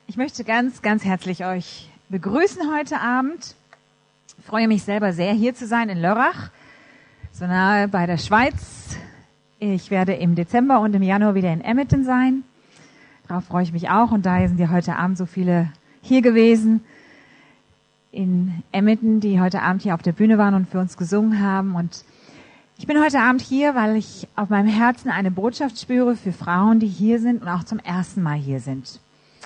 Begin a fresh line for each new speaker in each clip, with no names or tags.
Ich möchte ganz, ganz herzlich euch begrüßen heute Abend. Ich freue mich selber sehr, hier zu sein in Lörrach, so nahe bei der Schweiz. Ich werde im Dezember und im Januar wieder in Emmenton sein. Darauf freue ich mich auch. Und daher sind ja heute Abend so viele hier gewesen in Emmenton, die heute Abend hier auf der Bühne waren und für uns gesungen haben. Und ich bin heute Abend hier, weil ich auf meinem Herzen eine Botschaft spüre für Frauen, die hier sind und auch zum ersten Mal hier sind.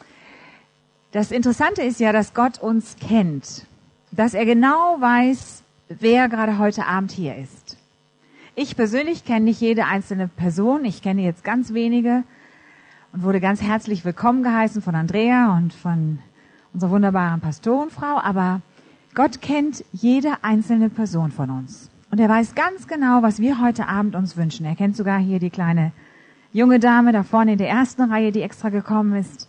Das Interessante ist ja, dass Gott uns kennt, dass er genau weiß, wer gerade heute Abend hier ist. Ich persönlich kenne nicht jede einzelne Person, ich kenne jetzt ganz wenige und wurde ganz herzlich willkommen geheißen von Andrea und von unserer wunderbaren Pastorenfrau, aber Gott kennt jede einzelne Person von uns. Und er weiß ganz genau, was wir heute Abend uns wünschen. Er kennt sogar hier die kleine junge Dame da vorne in der ersten Reihe, die extra gekommen ist.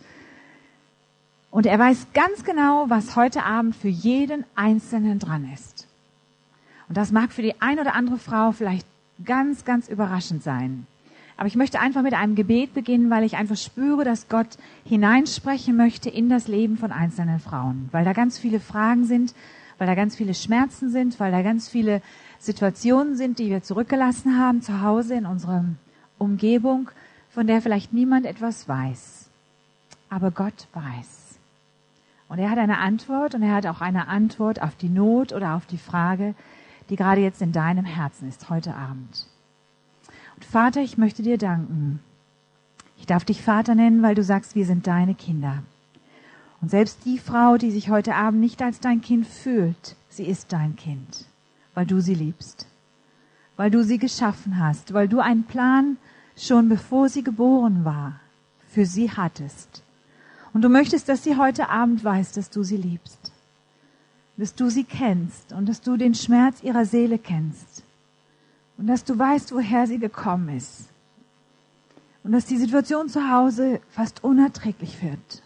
Und er weiß ganz genau, was heute Abend für jeden Einzelnen dran ist. Und das mag für die ein oder andere Frau vielleicht ganz, ganz überraschend sein. Aber ich möchte einfach mit einem Gebet beginnen, weil ich einfach spüre, dass Gott hineinsprechen möchte in das Leben von einzelnen Frauen. Weil da ganz viele Fragen sind, weil da ganz viele Schmerzen sind, weil da ganz viele Situationen sind, die wir zurückgelassen haben zu Hause in unserer Umgebung, von der vielleicht niemand etwas weiß. Aber Gott weiß. Und er hat eine Antwort und er hat auch eine Antwort auf die Not oder auf die Frage, die gerade jetzt in deinem Herzen ist, heute Abend. Und Vater, ich möchte dir danken. Ich darf dich Vater nennen, weil du sagst, wir sind deine Kinder. Und selbst die Frau, die sich heute Abend nicht als dein Kind fühlt, sie ist dein Kind, weil du sie liebst, weil du sie geschaffen hast, weil du einen Plan schon bevor sie geboren war, für sie hattest. Und du möchtest, dass sie heute Abend weiß, dass du sie liebst, dass du sie kennst und dass du den Schmerz ihrer Seele kennst und dass du weißt, woher sie gekommen ist und dass die Situation zu Hause fast unerträglich wird.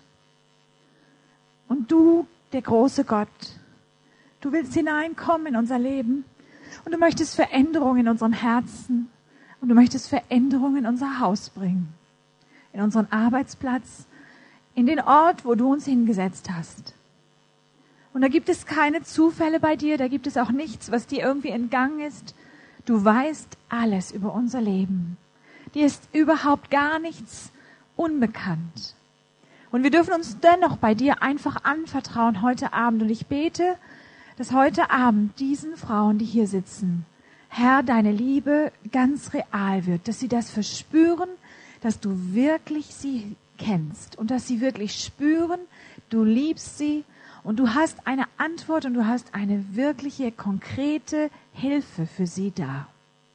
Und du, der große Gott, du willst hineinkommen in unser Leben und du möchtest Veränderung in unserem Herzen und du möchtest Veränderung in unser Haus bringen, in unseren Arbeitsplatz, in den Ort, wo du uns hingesetzt hast. Und da gibt es keine Zufälle bei dir, da gibt es auch nichts, was dir irgendwie entgangen ist. Du weißt alles über unser Leben. Dir ist überhaupt gar nichts unbekannt. Und wir dürfen uns dennoch bei dir einfach anvertrauen heute Abend. Und ich bete, dass heute Abend diesen Frauen, die hier sitzen, Herr, deine Liebe ganz real wird, dass sie das verspüren, dass du wirklich sie kennst und dass sie wirklich spüren, du liebst sie und du hast eine Antwort und du hast eine wirkliche, konkrete Hilfe für sie da.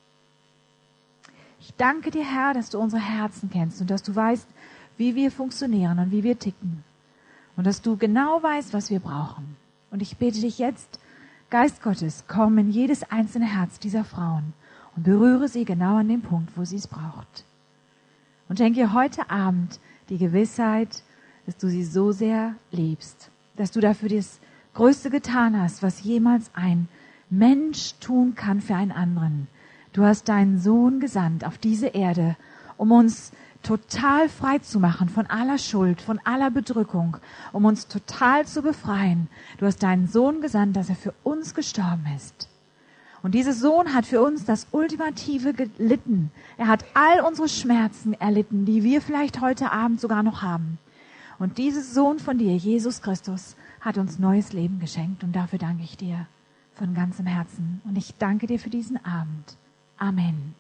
Ich danke dir, Herr, dass du unsere Herzen kennst und dass du weißt, wie wir funktionieren und wie wir ticken und dass du genau weißt, was wir brauchen. Und ich bete dich jetzt, Geist Gottes, komm in jedes einzelne Herz dieser Frauen und berühre sie genau an dem Punkt, wo sie es braucht. Und schenke ihr heute Abend die Gewissheit, dass du sie so sehr liebst, dass du dafür das Größte getan hast, was jemals ein Mensch tun kann für einen anderen. Du hast deinen Sohn gesandt auf diese Erde, um uns total frei zu machen von aller Schuld, von aller Bedrückung, um uns total zu befreien. Du hast deinen Sohn gesandt, dass er für uns gestorben ist. Und dieser Sohn hat für uns das Ultimative gelitten. Er hat all unsere Schmerzen erlitten, die wir vielleicht heute Abend sogar noch haben. Und dieser Sohn von dir, Jesus Christus, hat uns neues Leben geschenkt. Und dafür danke ich dir von ganzem Herzen. Und ich danke dir für diesen Abend. Amen.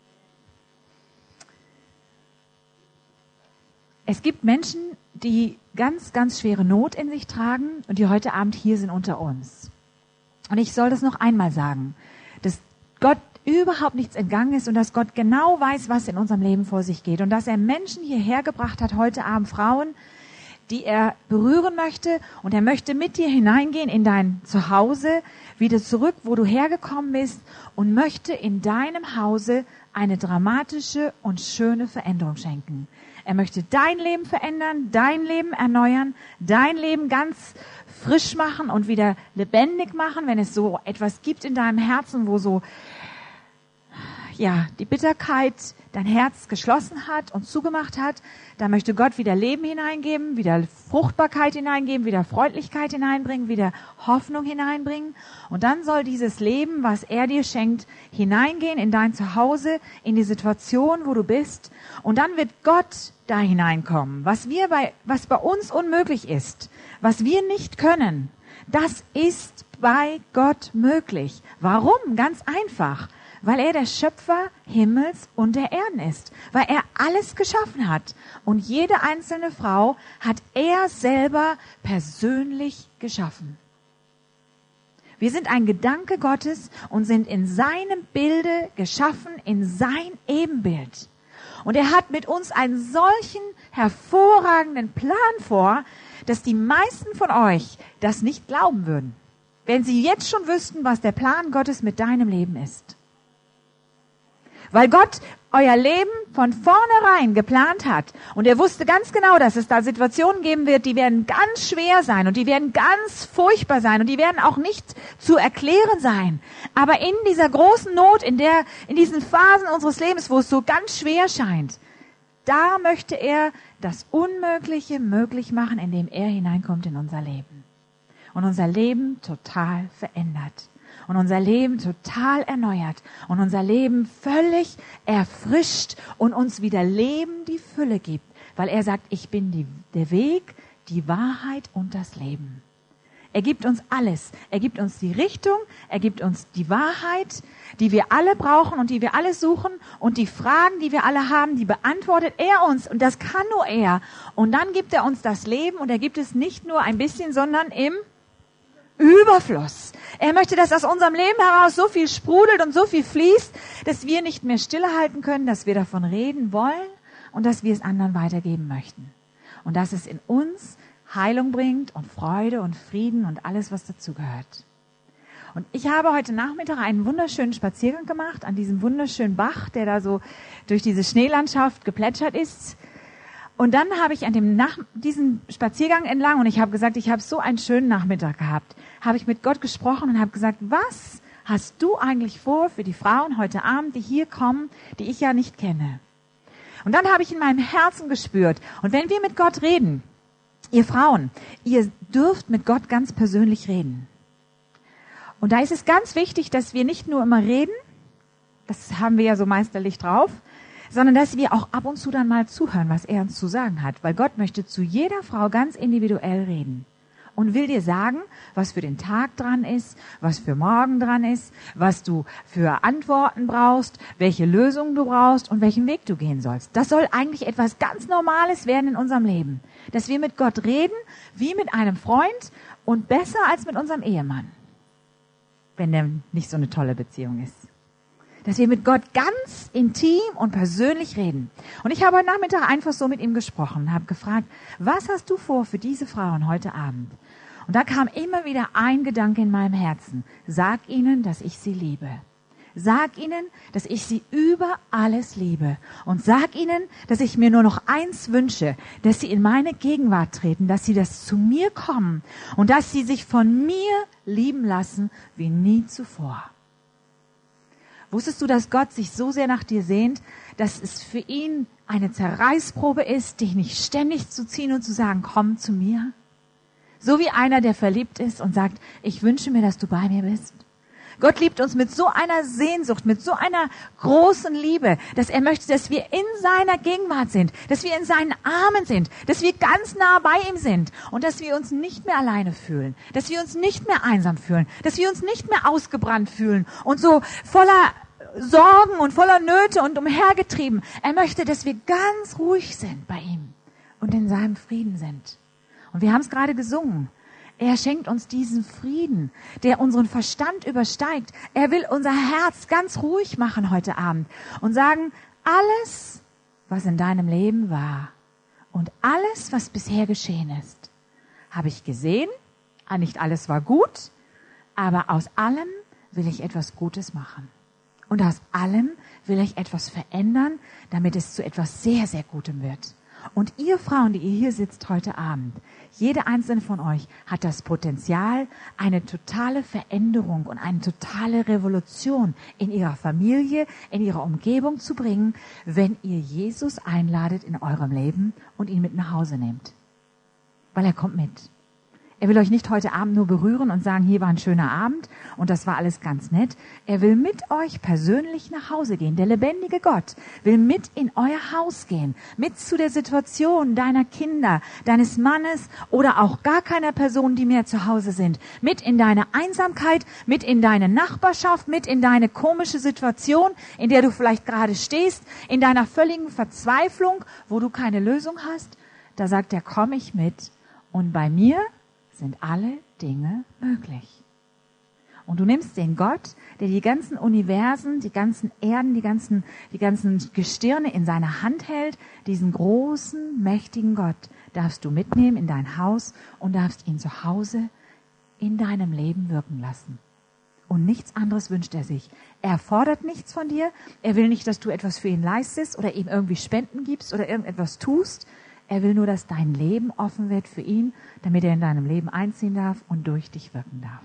Es gibt Menschen, die ganz, ganz schwere Not in sich tragen und die heute Abend hier sind unter uns. Und ich soll das noch einmal sagen, dass Gott überhaupt nichts entgangen ist und dass Gott genau weiß, was in unserem Leben vor sich geht. Und dass er Menschen hierher gebracht hat, heute Abend Frauen, die er berühren möchte. Und er möchte mit dir hineingehen in dein Zuhause, wieder zurück, wo du hergekommen bist und möchte in deinem Hause eine dramatische und schöne Veränderung schenken. Er möchte dein Leben verändern, dein Leben erneuern, dein Leben ganz frisch machen und wieder lebendig machen, wenn es so etwas gibt in deinem Herzen, wo so die Bitterkeit dein Herz geschlossen hat und zugemacht hat, da möchte Gott wieder Leben hineingeben, wieder Fruchtbarkeit hineingeben, wieder Freundlichkeit hineinbringen, wieder Hoffnung hineinbringen. Und dann soll dieses Leben, was er dir schenkt, hineingehen in dein Zuhause, in die Situation, wo du bist. Und dann wird Gott da hineinkommen. Was bei uns unmöglich ist, was wir nicht können, das ist bei Gott möglich. Warum? Ganz einfach. Weil er der Schöpfer Himmels und der Erden ist. Weil er alles geschaffen hat. Und jede einzelne Frau hat er selber persönlich geschaffen. Wir sind ein Gedanke Gottes und sind in seinem Bilde geschaffen, in sein Ebenbild. Und er hat mit uns einen solchen hervorragenden Plan vor, dass die meisten von euch das nicht glauben würden. Wenn sie jetzt schon wüssten, was der Plan Gottes mit deinem Leben ist. Weil Gott euer Leben von vornherein geplant hat. Und er wusste ganz genau, dass es da Situationen geben wird, die werden ganz schwer sein und die werden ganz furchtbar sein und die werden auch nicht zu erklären sein. Aber in dieser großen Not, in diesen Phasen unseres Lebens, wo es so ganz schwer scheint, da möchte er das Unmögliche möglich machen, indem er hineinkommt in unser Leben. Und unser Leben total verändert. Und unser Leben total erneuert. Und unser Leben völlig erfrischt und uns wieder Leben die Fülle gibt. Weil er sagt, ich bin der Weg, die Wahrheit und das Leben. Er gibt uns alles. Er gibt uns die Richtung, er gibt uns die Wahrheit, die wir alle brauchen und die wir alle suchen. Und die Fragen, die wir alle haben, die beantwortet er uns. Und das kann nur er. Und dann gibt er uns das Leben und er gibt es nicht nur ein bisschen, sondern im Überfluss. Er möchte, dass aus unserem Leben heraus so viel sprudelt und so viel fließt, dass wir nicht mehr stillehalten können, dass wir davon reden wollen und dass wir es anderen weitergeben möchten. Und dass es in uns Heilung bringt und Freude und Frieden und alles, was dazugehört. Und ich habe heute Nachmittag einen wunderschönen Spaziergang gemacht an diesem wunderschönen Bach, der da so durch diese Schneelandschaft geplätschert ist. Und dann habe ich diesen Spaziergang entlang, und ich habe gesagt, ich habe so einen schönen Nachmittag gehabt, habe ich mit Gott gesprochen und habe gesagt, was hast du eigentlich vor für die Frauen heute Abend, die hier kommen, die ich ja nicht kenne? Und dann habe ich in meinem Herzen gespürt, und wenn wir mit Gott reden, ihr Frauen, ihr dürft mit Gott ganz persönlich reden. Und da ist es ganz wichtig, dass wir nicht nur immer reden, das haben wir ja so meisterlich drauf, sondern dass wir auch ab und zu dann mal zuhören, was er uns zu sagen hat. Weil Gott möchte zu jeder Frau ganz individuell reden und will dir sagen, was für den Tag dran ist, was für morgen dran ist, was du für Antworten brauchst, welche Lösungen du brauchst und welchen Weg du gehen sollst. Das soll eigentlich etwas ganz Normales werden in unserem Leben. Dass wir mit Gott reden, wie mit einem Freund und besser als mit unserem Ehemann. Wenn der nicht so eine tolle Beziehung ist. Dass wir mit Gott ganz intim und persönlich reden. Und ich habe heute Nachmittag einfach so mit ihm gesprochen und habe gefragt, was hast du vor für diese Frauen heute Abend? Und da kam immer wieder ein Gedanke in meinem Herzen. Sag ihnen, dass ich sie liebe. Sag ihnen, dass ich sie über alles liebe. Und sag ihnen, dass ich mir nur noch eins wünsche, dass sie in meine Gegenwart treten, dass sie das zu mir kommen und dass sie sich von mir lieben lassen wie nie zuvor. Wusstest du, dass Gott sich so sehr nach dir sehnt, dass es für ihn eine Zerreißprobe ist, dich nicht ständig zu ziehen und zu sagen, komm zu mir? So wie einer, der verliebt ist und sagt, ich wünsche mir, dass du bei mir bist. Gott liebt uns mit so einer Sehnsucht, mit so einer großen Liebe, dass er möchte, dass wir in seiner Gegenwart sind, dass wir in seinen Armen sind, dass wir ganz nah bei ihm sind und dass wir uns nicht mehr alleine fühlen, dass wir uns nicht mehr einsam fühlen, dass wir uns nicht mehr ausgebrannt fühlen und so voller Sorgen und voller Nöte und umhergetrieben. Er möchte, dass wir ganz ruhig sind bei ihm und in seinem Frieden sind. Und wir haben es gerade gesungen. Er schenkt uns diesen Frieden, der unseren Verstand übersteigt. Er will unser Herz ganz ruhig machen heute Abend und sagen, alles, was in deinem Leben war und alles, was bisher geschehen ist, habe ich gesehen. Nicht alles war gut, aber aus allem will ich etwas Gutes machen. Und aus allem will ich etwas verändern, damit es zu etwas sehr, sehr Gutem wird. Und ihr Frauen, die ihr hier sitzt heute Abend, jede einzelne von euch hat das Potenzial, eine totale Veränderung und eine totale Revolution in ihrer Familie, in ihrer Umgebung zu bringen, wenn ihr Jesus einladet in eurem Leben und ihn mit nach Hause nehmt. Weil er kommt mit. Er will euch nicht heute Abend nur berühren und sagen, hier war ein schöner Abend und das war alles ganz nett. Er will mit euch persönlich nach Hause gehen. Der lebendige Gott will mit in euer Haus gehen, mit zu der Situation deiner Kinder, deines Mannes oder auch gar keiner Person, die mehr zu Hause sind. Mit in deine Einsamkeit, mit in deine Nachbarschaft, mit in deine komische Situation, in der du vielleicht gerade stehst, in deiner völligen Verzweiflung, wo du keine Lösung hast. Da sagt er, komm ich mit und bei mir sind alle Dinge möglich. Und du nimmst den Gott, der die ganzen Universen, die ganzen Erden, die ganzen Gestirne in seiner Hand hält, diesen großen, mächtigen Gott, darfst du mitnehmen in dein Haus und darfst ihn zu Hause in deinem Leben wirken lassen. Und nichts anderes wünscht er sich. Er fordert nichts von dir. Er will nicht, dass du etwas für ihn leistest oder ihm irgendwie Spenden gibst oder irgendetwas tust. Er will nur, dass dein Leben offen wird für ihn, damit er in deinem Leben einziehen darf und durch dich wirken darf.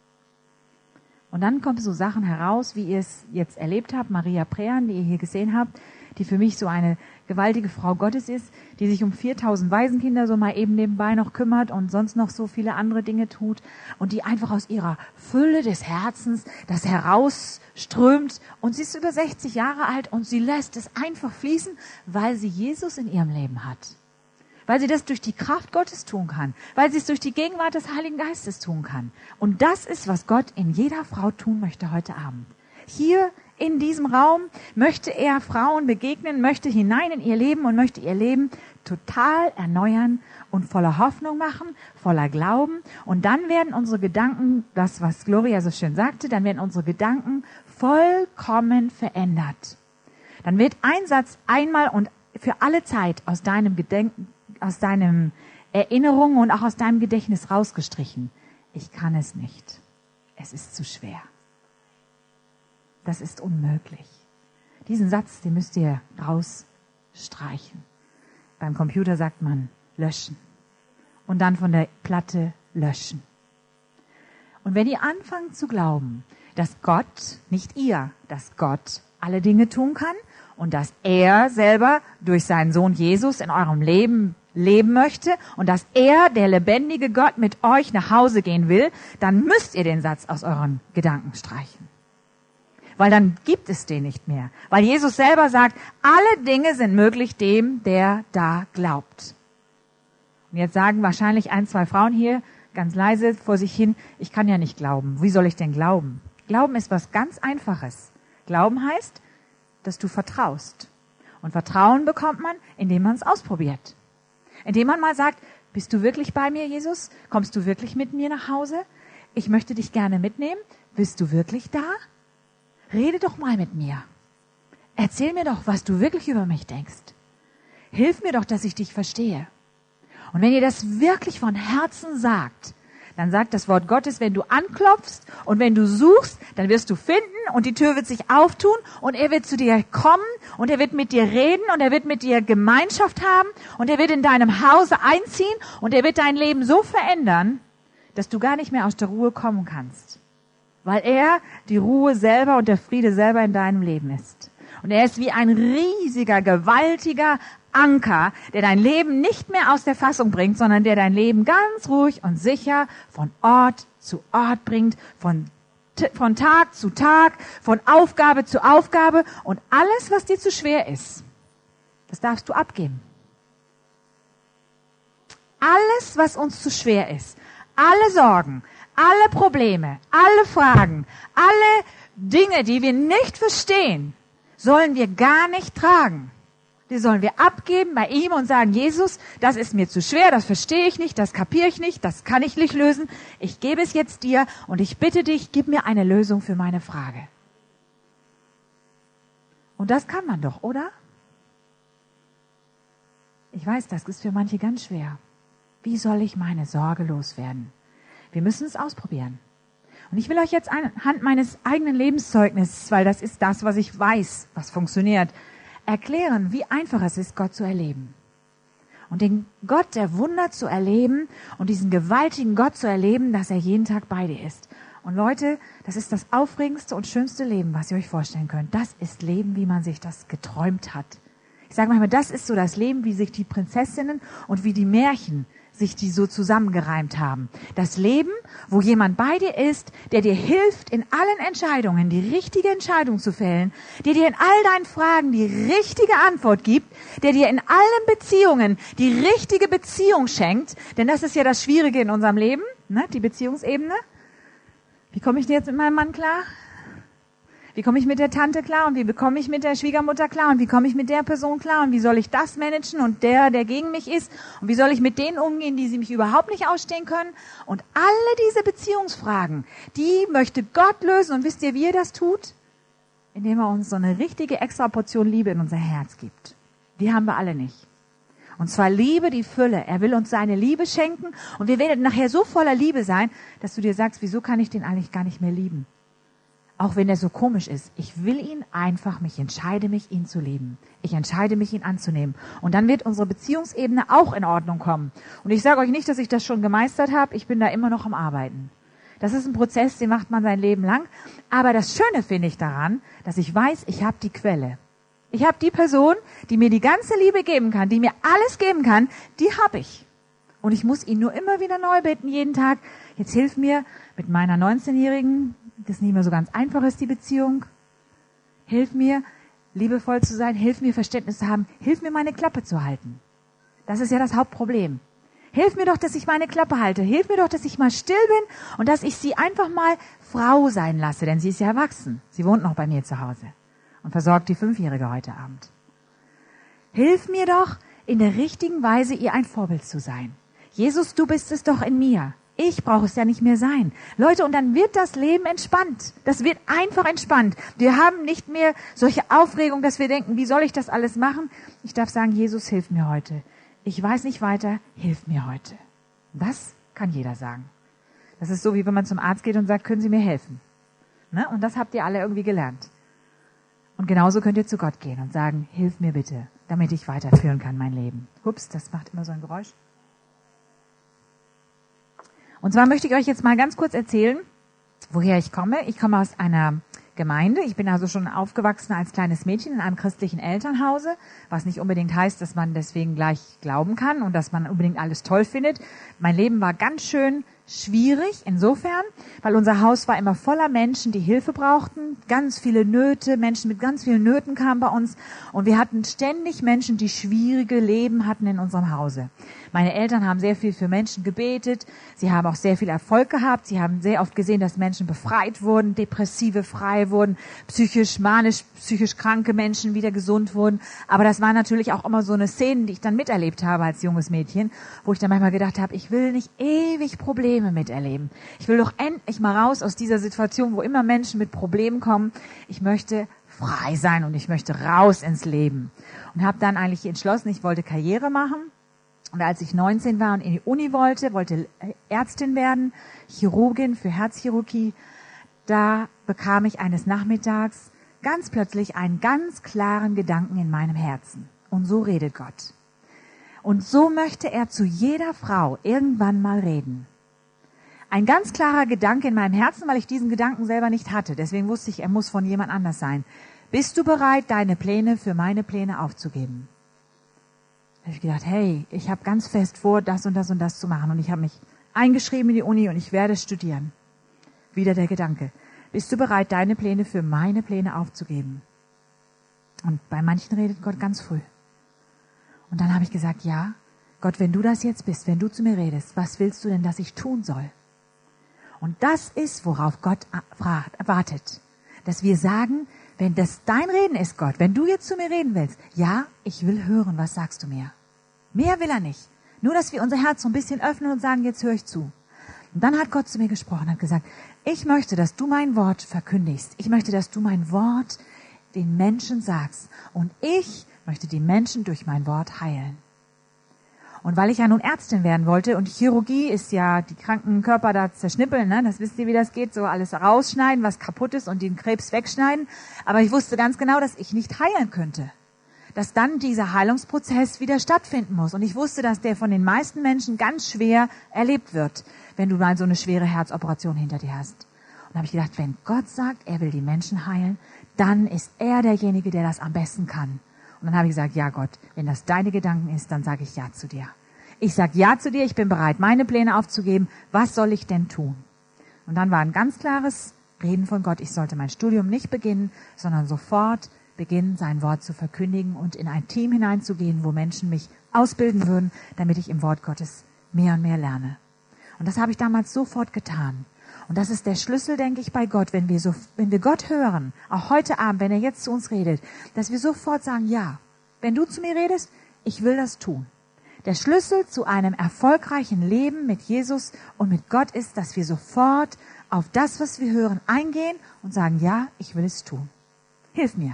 Und dann kommen so Sachen heraus, wie ihr es jetzt erlebt habt. Maria Prean, die ihr hier gesehen habt, die für mich so eine gewaltige Frau Gottes ist, die sich um 4000 Waisenkinder so mal eben nebenbei noch kümmert und sonst noch so viele andere Dinge tut und die einfach aus ihrer Fülle des Herzens das herausströmt. Und sie ist über 60 Jahre alt und sie lässt es einfach fließen, weil sie Jesus in ihrem Leben hat. Weil sie das durch die Kraft Gottes tun kann, weil sie es durch die Gegenwart des Heiligen Geistes tun kann. Und das ist, was Gott in jeder Frau tun möchte heute Abend. Hier in diesem Raum möchte er Frauen begegnen, möchte hinein in ihr Leben und möchte ihr Leben total erneuern und voller Hoffnung machen, voller Glauben. Und dann werden unsere Gedanken, das was Gloria so schön sagte, dann werden unsere Gedanken vollkommen verändert. Dann wird ein Satz einmal und für alle Zeit aus deinem Erinnerungen und auch aus deinem Gedächtnis rausgestrichen. Ich kann es nicht. Es ist zu schwer. Das ist unmöglich. Diesen Satz, den müsst ihr rausstreichen. Beim Computer sagt man löschen. Und dann von der Platte löschen. Und wenn ihr anfangt zu glauben, dass Gott, nicht ihr, dass Gott alle Dinge tun kann und dass er selber durch seinen Sohn Jesus in eurem Leben leben möchte und dass er, der lebendige Gott, mit euch nach Hause gehen will, dann müsst ihr den Satz aus euren Gedanken streichen. Weil dann gibt es den nicht mehr. Weil Jesus selber sagt, alle Dinge sind möglich dem, der da glaubt. Und jetzt sagen wahrscheinlich 1, 2 Frauen hier ganz leise vor sich hin, ich kann ja nicht glauben. Wie soll ich denn glauben? Glauben ist was ganz Einfaches. Glauben heißt, dass du vertraust. Und Vertrauen bekommt man, indem man es ausprobiert. Indem man mal sagt, bist du wirklich bei mir, Jesus? Kommst du wirklich mit mir nach Hause? Ich möchte dich gerne mitnehmen. Bist du wirklich da? Rede doch mal mit mir. Erzähl mir doch, was du wirklich über mich denkst. Hilf mir doch, dass ich dich verstehe. Und wenn ihr das wirklich von Herzen sagt, dann sagt das Wort Gottes, wenn du anklopfst und wenn du suchst, dann wirst du finden und die Tür wird sich auftun und er wird zu dir kommen und er wird mit dir reden und er wird mit dir Gemeinschaft haben und er wird in deinem Hause einziehen und er wird dein Leben so verändern, dass du gar nicht mehr aus der Ruhe kommen kannst. Weil er die Ruhe selber und der Friede selber in deinem Leben ist. Und er ist wie ein riesiger, gewaltiger Anker, der dein Leben nicht mehr aus der Fassung bringt, sondern der dein Leben ganz ruhig und sicher von Ort zu Ort bringt, von Tag zu Tag, von Aufgabe zu Aufgabe. Und alles, was dir zu schwer ist, das darfst du abgeben. Alles, was uns zu schwer ist, alle Sorgen, alle Probleme, alle Fragen, alle Dinge, die wir nicht verstehen, sollen wir gar nicht tragen. Die sollen wir abgeben bei ihm und sagen, Jesus, das ist mir zu schwer, das verstehe ich nicht, das kapiere ich nicht, das kann ich nicht lösen. Ich gebe es jetzt dir und ich bitte dich, gib mir eine Lösung für meine Frage. Und das kann man doch, oder? Ich weiß, das ist für manche ganz schwer. Wie soll ich meine Sorge loswerden? Wir müssen es ausprobieren. Und ich will euch jetzt anhand meines eigenen Lebenszeugnisses, weil das ist das, was ich weiß, was funktioniert, erklären, wie einfach es ist, Gott zu erleben. Und den Gott der Wunder zu erleben und diesen gewaltigen Gott zu erleben, dass er jeden Tag bei dir ist. Und Leute, das ist das aufregendste und schönste Leben, was ihr euch vorstellen könnt. Das ist Leben, wie man sich das geträumt hat. Ich sage manchmal, das ist so das Leben, wie sich die Prinzessinnen und wie die Märchen sich die so zusammengereimt haben. Das Leben, wo jemand bei dir ist, der dir hilft, in allen Entscheidungen die richtige Entscheidung zu fällen, der dir in all deinen Fragen die richtige Antwort gibt, der dir in allen Beziehungen die richtige Beziehung schenkt, denn das ist ja das Schwierige in unserem Leben, ne? Die Beziehungsebene. Wie komme ich denn jetzt mit meinem Mann klar? Wie komme ich mit der Tante klar und wie bekomme ich mit der Schwiegermutter klar und wie komme ich mit der Person klar und wie soll ich das managen und der gegen mich ist und wie soll ich mit denen umgehen, die sie mich überhaupt nicht ausstehen können? Und alle diese Beziehungsfragen, die möchte Gott lösen und wisst ihr, wie er das tut? Indem er uns so eine richtige extra Portion Liebe in unser Herz gibt. Die haben wir alle nicht. Und zwar Liebe, die Fülle. Er will uns seine Liebe schenken und wir werden nachher so voller Liebe sein, dass du dir sagst, wieso kann ich den eigentlich gar nicht mehr lieben? Auch wenn er so komisch ist. Ich will ihn einfach, ich entscheide mich, ihn zu lieben. Ich entscheide mich, ihn anzunehmen. Und dann wird unsere Beziehungsebene auch in Ordnung kommen. Und ich sage euch nicht, dass ich das schon gemeistert habe. Ich bin da immer noch am Arbeiten. Das ist ein Prozess, den macht man sein Leben lang. Aber das Schöne finde ich daran, dass ich weiß, ich habe die Quelle. Ich habe die Person, die mir die ganze Liebe geben kann, die mir alles geben kann, die habe ich. Und ich muss ihn nur immer wieder neu bitten, jeden Tag. Jetzt hilf mir mit meiner 19-Jährigen, das nicht mehr so ganz einfach ist, die Beziehung. Hilf mir, liebevoll zu sein, hilf mir, Verständnis zu haben, hilf mir, meine Klappe zu halten. Das ist ja das Hauptproblem. Hilf mir doch, dass ich meine Klappe halte. Hilf mir doch, dass ich mal still bin und dass ich sie einfach mal Frau sein lasse, denn sie ist ja erwachsen. Sie wohnt noch bei mir zu Hause und versorgt die 5-Jährige heute Abend. Hilf mir doch, in der richtigen Weise ihr ein Vorbild zu sein. Jesus, du bist es doch in mir. Ich brauche es ja nicht mehr sein. Leute, und dann wird das Leben entspannt. Das wird einfach entspannt. Wir haben nicht mehr solche Aufregung, dass wir denken, wie soll ich das alles machen? Ich darf sagen, Jesus, hilf mir heute. Ich weiß nicht weiter, hilf mir heute. Das kann jeder sagen. Das ist so, wie wenn man zum Arzt geht und sagt, können Sie mir helfen? Ne? Und das habt ihr alle irgendwie gelernt. Und genauso könnt ihr zu Gott gehen und sagen, hilf mir bitte, damit ich weiterführen kann, mein Leben. Ups, das macht immer so ein Geräusch. Und zwar möchte ich euch jetzt mal ganz kurz erzählen, woher ich komme. Ich komme aus einer Gemeinde. Ich bin also schon aufgewachsen als kleines Mädchen in einem christlichen Elternhause, was nicht unbedingt heißt, dass man deswegen gleich glauben kann und dass man unbedingt alles toll findet. Mein Leben war ganz schön schwierig insofern, weil unser Haus war immer voller Menschen, die Hilfe brauchten, ganz viele Nöte, Menschen mit ganz vielen Nöten kamen bei uns und wir hatten ständig Menschen, die schwierige Leben hatten in unserem Hause. Meine Eltern haben sehr viel für Menschen gebetet, sie haben auch sehr viel Erfolg gehabt, sie haben sehr oft gesehen, dass Menschen befreit wurden, Depressive frei wurden, psychisch kranke Menschen wieder gesund wurden, aber das waren natürlich auch immer so eine Szenen, die ich dann miterlebt habe als junges Mädchen, wo ich dann manchmal gedacht habe, ich will nicht ewig Probleme miterleben. Ich will doch endlich mal raus aus dieser Situation, wo immer Menschen mit Problemen kommen. Ich möchte frei sein und ich möchte raus ins Leben. Und habe dann eigentlich entschlossen, ich wollte Karriere machen. Und als ich 19 war und in die Uni wollte Ärztin werden, Chirurgin für Herzchirurgie, da bekam ich eines Nachmittags ganz plötzlich einen ganz klaren Gedanken in meinem Herzen. Und so redet Gott. Und so möchte er zu jeder Frau irgendwann mal reden. Ein ganz klarer Gedanke in meinem Herzen, weil ich diesen Gedanken selber nicht hatte. Deswegen wusste ich, er muss von jemand anders sein. Bist du bereit, deine Pläne für meine Pläne aufzugeben? Da habe ich gedacht, hey, ich habe ganz fest vor, das und das und das zu machen. Und ich habe mich eingeschrieben in die Uni und ich werde studieren. Wieder der Gedanke. Bist du bereit, deine Pläne für meine Pläne aufzugeben? Und bei manchen redet Gott ganz früh. Und dann habe ich gesagt, ja, Gott, wenn du das jetzt bist, wenn du zu mir redest, was willst du denn, dass ich tun soll? Und das ist, worauf Gott wartet. Dass wir sagen, wenn das dein Reden ist, Gott, wenn du jetzt zu mir reden willst, ja, ich will hören, was sagst du mir? Mehr will er nicht. Nur, dass wir unser Herz so ein bisschen öffnen und sagen, jetzt höre ich zu. Und dann hat Gott zu mir gesprochen, hat gesagt, ich möchte, dass du mein Wort verkündigst. Ich möchte, dass du mein Wort den Menschen sagst. Und ich möchte die Menschen durch mein Wort heilen. Und weil ich ja nun Ärztin werden wollte und Chirurgie ist ja die kranken Körper da zerschnippeln, ne? Das wisst ihr, wie das geht, so alles rausschneiden, was kaputt ist und den Krebs wegschneiden. Aber ich wusste ganz genau, dass ich nicht heilen könnte. dass dann dieser Heilungsprozess wieder stattfinden muss. Und ich wusste, dass der von den meisten Menschen ganz schwer erlebt wird, wenn du mal so eine schwere Herzoperation hinter dir hast. Und da habe ich gedacht, wenn Gott sagt, er will die Menschen heilen, dann ist er derjenige, der das am besten kann. Und dann habe ich gesagt, ja Gott, wenn das deine Gedanken ist, dann sage ich ja zu dir. Ich sage ja zu dir, ich bin bereit, meine Pläne aufzugeben. Was soll ich denn tun? Und dann war ein ganz klares Reden von Gott. Ich sollte mein Studium nicht beginnen, sondern sofort beginnen, sein Wort zu verkündigen und in ein Team hineinzugehen, wo Menschen mich ausbilden würden, damit ich im Wort Gottes mehr und mehr lerne. Und das habe ich damals sofort getan. Und das ist der Schlüssel, denke ich, bei Gott, wenn wir Gott hören, auch heute Abend, wenn er jetzt zu uns redet, dass wir sofort sagen, ja, wenn du zu mir redest, ich will das tun. Der Schlüssel zu einem erfolgreichen Leben mit Jesus und mit Gott ist, dass wir sofort auf das, was wir hören, eingehen und sagen, ja, ich will es tun. Hilf mir.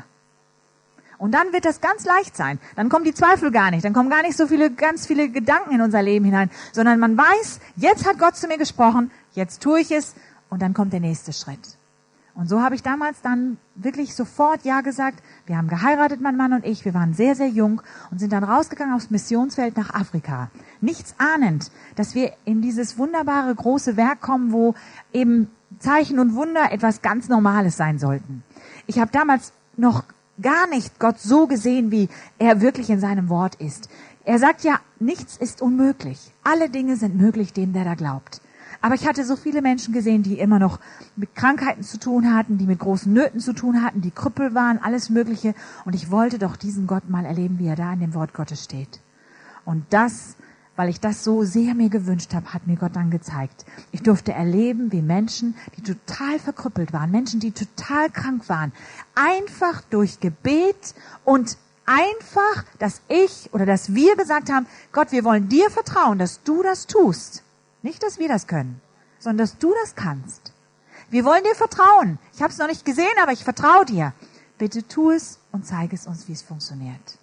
Und dann wird das ganz leicht sein. Dann kommen die Zweifel gar nicht. Dann kommen gar nicht ganz viele Gedanken in unser Leben hinein, sondern man weiß, jetzt hat Gott zu mir gesprochen, jetzt tue ich es und dann kommt der nächste Schritt. Und so habe ich damals dann wirklich sofort Ja gesagt. Wir haben geheiratet, mein Mann und ich. Wir waren sehr, sehr jung und sind dann rausgegangen aufs Missionsfeld nach Afrika. Nichts ahnend, dass wir in dieses wunderbare große Werk kommen, wo eben Zeichen und Wunder etwas ganz Normales sein sollten. Ich habe damals noch gar nicht Gott so gesehen, wie er wirklich in seinem Wort ist. Er sagt ja, nichts ist unmöglich. Alle Dinge sind möglich dem, der da glaubt. Aber ich hatte so viele Menschen gesehen, die immer noch mit Krankheiten zu tun hatten, die mit großen Nöten zu tun hatten, die Krüppel waren, alles Mögliche. Und ich wollte doch diesen Gott mal erleben, wie er da in dem Wort Gottes steht. Und das, weil ich das so sehr mir gewünscht habe, hat mir Gott dann gezeigt. Ich durfte erleben, wie Menschen, die total verkrüppelt waren, Menschen, die total krank waren, einfach durch Gebet und einfach, dass wir gesagt haben, Gott, wir wollen dir vertrauen, dass du das tust. Nicht, dass wir das können, sondern dass du das kannst. Wir wollen dir vertrauen. Ich habe es noch nicht gesehen, aber ich vertraue dir. Bitte tu es und zeige es uns, wie es funktioniert.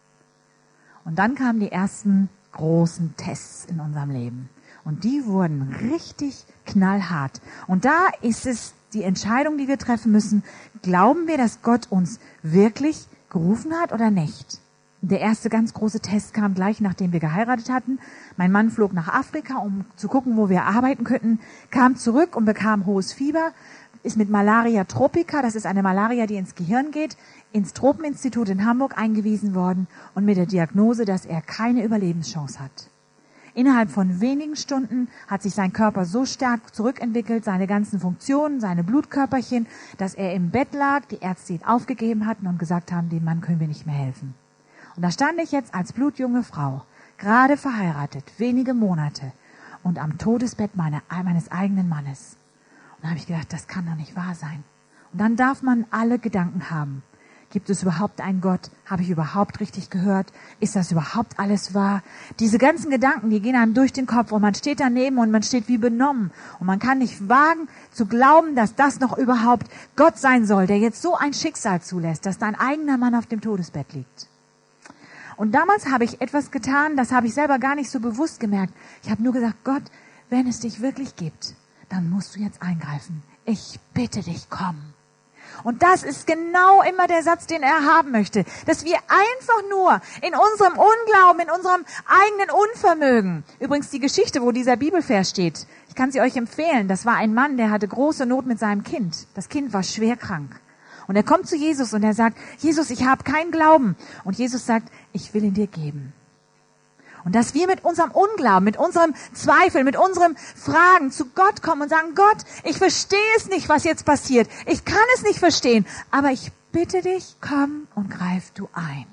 Und dann kamen die ersten großen Tests in unserem Leben. Und die wurden richtig knallhart. Und da ist es die Entscheidung, die wir treffen müssen. Glauben wir, dass Gott uns wirklich gerufen hat oder nicht? Der erste ganz große Test kam gleich, nachdem wir geheiratet hatten. Mein Mann flog nach Afrika, um zu gucken, wo wir arbeiten könnten, kam zurück und bekam hohes Fieber, ist mit Malaria tropica, das ist eine Malaria, die ins Gehirn geht, ins Tropeninstitut in Hamburg eingewiesen worden und mit der Diagnose, dass er keine Überlebenschance hat. Innerhalb von wenigen Stunden hat sich sein Körper so stark zurückentwickelt, seine ganzen Funktionen, seine Blutkörperchen, dass er im Bett lag, die Ärzte ihn aufgegeben hatten und gesagt haben, dem Mann können wir nicht mehr helfen. Und da stand ich jetzt als blutjunge Frau, gerade verheiratet, wenige Monate und am Todesbett meines eigenen Mannes. Und da habe ich gedacht, das kann doch nicht wahr sein. Und dann darf man alle Gedanken haben. Gibt es überhaupt einen Gott? Habe ich überhaupt richtig gehört? Ist das überhaupt alles wahr? Diese ganzen Gedanken, die gehen einem durch den Kopf und man steht daneben und man steht wie benommen. Und man kann nicht wagen zu glauben, dass das noch überhaupt Gott sein soll, der jetzt so ein Schicksal zulässt, dass dein eigener Mann auf dem Todesbett liegt. Und damals habe ich etwas getan, das habe ich selber gar nicht so bewusst gemerkt. Ich habe nur gesagt, Gott, wenn es dich wirklich gibt, dann musst du jetzt eingreifen. Ich bitte dich, komm. Und das ist genau immer der Satz, den er haben möchte. Dass wir einfach nur in unserem Unglauben, in unserem eigenen Unvermögen, übrigens die Geschichte, wo dieser Bibelvers steht, ich kann sie euch empfehlen, das war ein Mann, der hatte große Not mit seinem Kind. Das Kind war schwer krank. Und er kommt zu Jesus und er sagt, Jesus, ich habe keinen Glauben. Und Jesus sagt, ich will ihn dir geben. Und dass wir mit unserem Unglauben, mit unserem Zweifel, mit unserem Fragen zu Gott kommen und sagen, Gott, ich verstehe es nicht, was jetzt passiert. Ich kann es nicht verstehen, aber ich bitte dich, komm und greif du ein.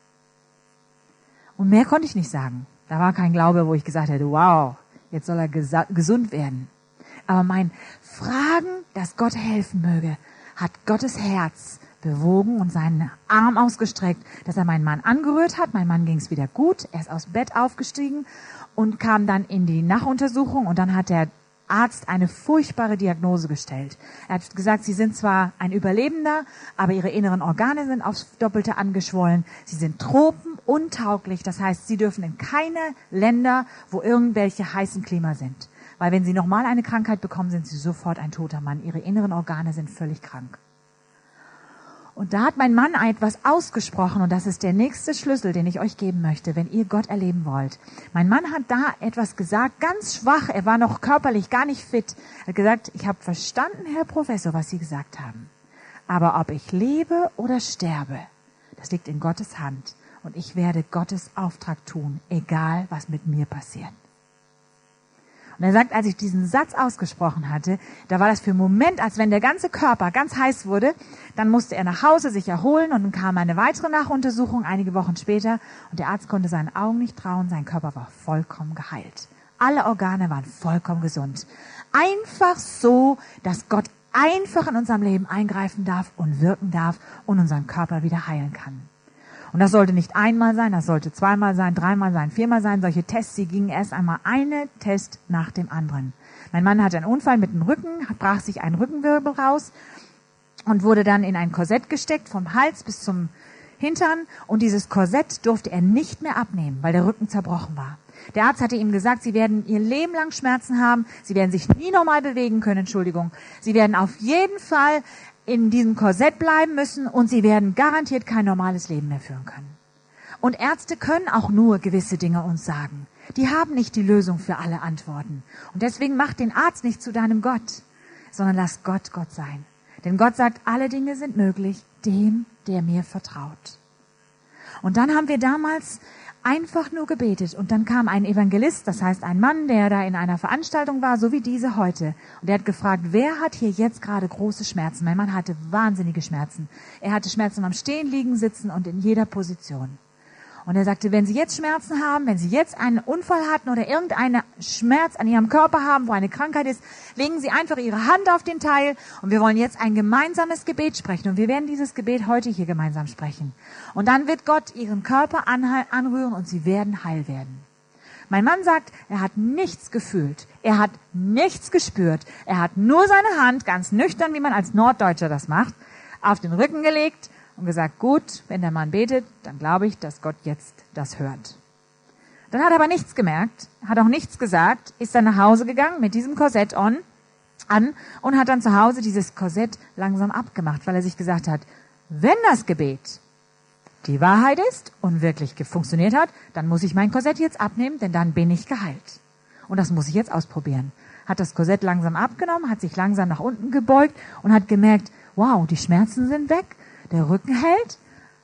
Und mehr konnte ich nicht sagen. Da war kein Glaube, wo ich gesagt hätte, wow, jetzt soll er gesund werden. Aber mein Fragen, dass Gott helfen möge, hat Gottes Herz bewogen und seinen Arm ausgestreckt, dass er meinen Mann angerührt hat. Mein Mann ging es wieder gut. Er ist aus dem Bett aufgestiegen und kam dann in die Nachuntersuchung und dann hat der Arzt eine furchtbare Diagnose gestellt. Er hat gesagt, Sie sind zwar ein Überlebender, aber Ihre inneren Organe sind aufs Doppelte angeschwollen. Sie sind tropenuntauglich. Das heißt, Sie dürfen in keine Länder, wo irgendwelche heißen Klima sind. Weil wenn Sie nochmal eine Krankheit bekommen, sind Sie sofort ein toter Mann. Ihre inneren Organe sind völlig krank. Und da hat mein Mann etwas ausgesprochen und das ist der nächste Schlüssel, den ich euch geben möchte, wenn ihr Gott erleben wollt. Mein Mann hat da etwas gesagt, ganz schwach, er war noch körperlich gar nicht fit. Er hat gesagt, ich habe verstanden, Herr Professor, was Sie gesagt haben. Aber ob ich lebe oder sterbe, das liegt in Gottes Hand. Und ich werde Gottes Auftrag tun, egal was mit mir passiert. Und er sagt, als ich diesen Satz ausgesprochen hatte, da war das für einen Moment, als wenn der ganze Körper ganz heiß wurde. Dann musste er nach Hause sich erholen und dann kam eine weitere Nachuntersuchung einige Wochen später. Und der Arzt konnte seinen Augen nicht trauen, sein Körper war vollkommen geheilt. Alle Organe waren vollkommen gesund. Einfach so, dass Gott einfach in unserem Leben eingreifen darf und wirken darf und unseren Körper wieder heilen kann. Und das sollte nicht einmal sein, das sollte zweimal sein, dreimal sein, viermal sein. Solche Tests, die gingen erst einmal eine Test nach dem anderen. Mein Mann hatte einen Unfall mit dem Rücken, brach sich ein Rückenwirbel raus und wurde dann in ein Korsett gesteckt, vom Hals bis zum Hintern. Und dieses Korsett durfte er nicht mehr abnehmen, weil der Rücken zerbrochen war. Der Arzt hatte ihm gesagt, sie werden ihr Leben lang Schmerzen haben, sie werden sich nie normal bewegen können, Sie werden auf jeden Fall in diesem Korsett bleiben müssen und sie werden garantiert kein normales Leben mehr führen können. Und Ärzte können auch nur gewisse Dinge uns sagen. Die haben nicht die Lösung für alle Antworten. Und deswegen mach den Arzt nicht zu deinem Gott, sondern lass Gott Gott sein. Denn Gott sagt, alle Dinge sind möglich dem, der mir vertraut. Und dann haben wir damals einfach nur gebetet. Und dann kam ein Evangelist, das heißt ein Mann, der da in einer Veranstaltung war, so wie diese heute. Und der hat gefragt, wer hat hier jetzt gerade große Schmerzen? Mein Mann hatte wahnsinnige Schmerzen. Er hatte Schmerzen am Stehen, Liegen, Sitzen und in jeder Position. Und er sagte, wenn Sie jetzt Schmerzen haben, wenn Sie jetzt einen Unfall hatten oder irgendeinen Schmerz an Ihrem Körper haben, wo eine Krankheit ist, legen Sie einfach Ihre Hand auf den Teil und wir wollen jetzt ein gemeinsames Gebet sprechen. Und wir werden dieses Gebet heute hier gemeinsam sprechen. Und dann wird Gott Ihren Körper anrühren und Sie werden heil werden. Mein Mann sagt, er hat nichts gefühlt, er hat nichts gespürt, er hat nur seine Hand, ganz nüchtern, wie man als Norddeutscher das macht, auf den Rücken gelegt und gesagt, gut, wenn der Mann betet, dann glaube ich, dass Gott jetzt das hört. Dann hat er aber nichts gemerkt, hat auch nichts gesagt, ist dann nach Hause gegangen mit diesem Korsett an und hat dann zu Hause dieses Korsett langsam abgemacht, weil er sich gesagt hat, wenn das Gebet die Wahrheit ist und wirklich funktioniert hat, dann muss ich mein Korsett jetzt abnehmen, denn dann bin ich geheilt. Und das muss ich jetzt ausprobieren. Hat das Korsett langsam abgenommen, hat sich langsam nach unten gebeugt und hat gemerkt, wow, die Schmerzen sind weg, der Rücken hält.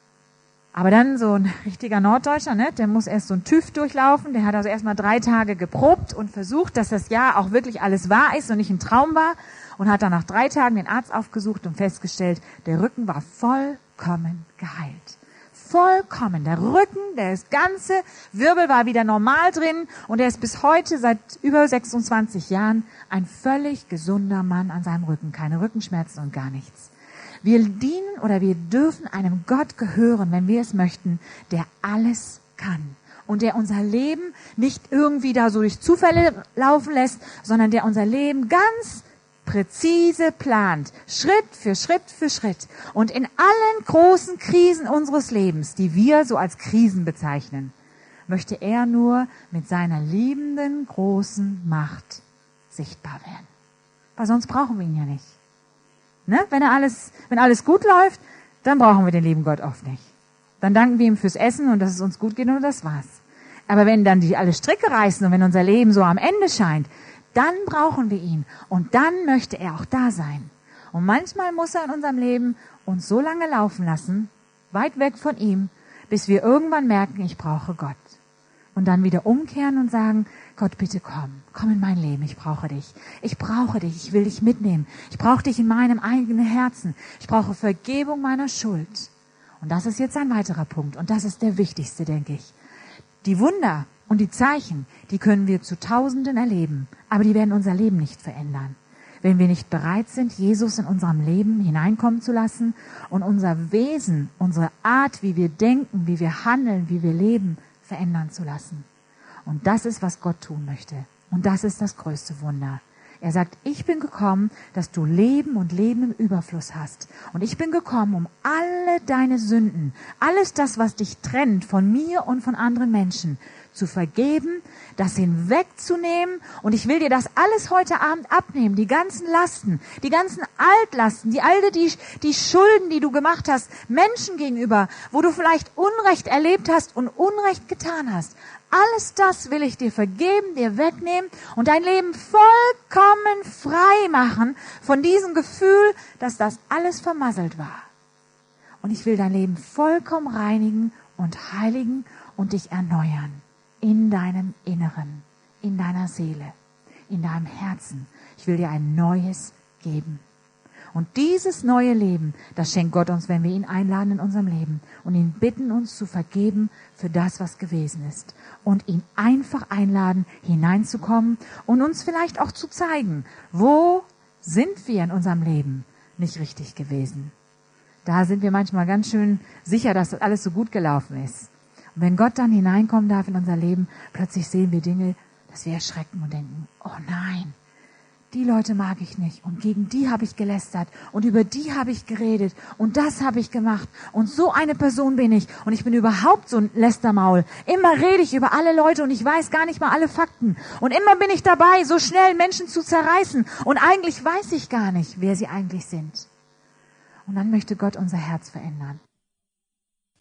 Aber dann so ein richtiger Norddeutscher, ne, der muss erst so ein TÜV durchlaufen. Der hat also erstmal 3 Tage geprobt und versucht, dass das ja auch wirklich alles wahr ist und nicht ein Traum war. Und hat dann nach 3 Tagen den Arzt aufgesucht und festgestellt, der Rücken war vollkommen geheilt. Vollkommen. Der Rücken, das ganze Wirbel war wieder normal drin und er ist bis heute seit über 26 Jahren ein völlig gesunder Mann an seinem Rücken. Keine Rückenschmerzen und gar nichts. Wir dienen oder wir dürfen einem Gott gehören, wenn wir es möchten, der alles kann. Und der unser Leben nicht irgendwie da so durch Zufälle laufen lässt, sondern der unser Leben ganz präzise plant, Schritt für Schritt für Schritt. Und in allen großen Krisen unseres Lebens, die wir so als Krisen bezeichnen, möchte er nur mit seiner liebenden, großen Macht sichtbar werden. Weil sonst brauchen wir ihn ja nicht. Ne? Wenn alles gut läuft, dann brauchen wir den lieben Gott oft nicht. Dann danken wir ihm fürs Essen und dass es uns gut geht und das war's. Aber wenn dann die alle Stricke reißen und wenn unser Leben so am Ende scheint, dann brauchen wir ihn und dann möchte er auch da sein. Und manchmal muss er in unserem Leben uns so lange laufen lassen, weit weg von ihm, bis wir irgendwann merken, ich brauche Gott. Und dann wieder umkehren und sagen, Gott, bitte komm in mein Leben, ich brauche dich, ich will dich mitnehmen, ich brauche dich in meinem eigenen Herzen, ich brauche Vergebung meiner Schuld. Und das ist jetzt ein weiterer Punkt und das ist der wichtigste, denke ich. Die Wunder und die Zeichen, die können wir zu Tausenden erleben, aber die werden unser Leben nicht verändern. Wenn wir nicht bereit sind, Jesus in unserem Leben hineinkommen zu lassen und unser Wesen, unsere Art, wie wir denken, wie wir handeln, wie wir leben, verändern zu lassen. Und das ist, was Gott tun möchte. Und das ist das größte Wunder. Er sagt, ich bin gekommen, dass du Leben und Leben im Überfluss hast. Und ich bin gekommen, um alle deine Sünden, alles das, was dich trennt von mir und von anderen Menschen, zu vergeben, das hinwegzunehmen. Und ich will dir das alles heute Abend abnehmen, die ganzen Lasten, die ganzen Altlasten, die Schulden, die du gemacht hast, Menschen gegenüber, wo du vielleicht Unrecht erlebt hast und Unrecht getan hast. Alles das will ich dir vergeben, dir wegnehmen und dein Leben vollkommen frei machen von diesem Gefühl, dass das alles vermasselt war. Und ich will dein Leben vollkommen reinigen und heiligen und dich erneuern. In deinem Inneren, in deiner Seele, in deinem Herzen. Ich will dir ein neues geben. Und dieses neue Leben, das schenkt Gott uns, wenn wir ihn einladen in unserem Leben und ihn bitten, uns zu vergeben für das, was gewesen ist. Und ihn einfach einladen, hineinzukommen und uns vielleicht auch zu zeigen, wo sind wir in unserem Leben nicht richtig gewesen. Da sind wir manchmal ganz schön sicher, dass das alles so gut gelaufen ist. Und wenn Gott dann hineinkommen darf in unser Leben, plötzlich sehen wir Dinge, dass wir erschrecken und denken, oh nein, die Leute mag ich nicht und gegen die habe ich gelästert und über die habe ich geredet und das habe ich gemacht und so eine Person bin ich und ich bin überhaupt so ein Lästermaul. Immer rede ich über alle Leute und ich weiß gar nicht mal alle Fakten und immer bin ich dabei, so schnell Menschen zu zerreißen und eigentlich weiß ich gar nicht, wer sie eigentlich sind. Und dann möchte Gott unser Herz verändern.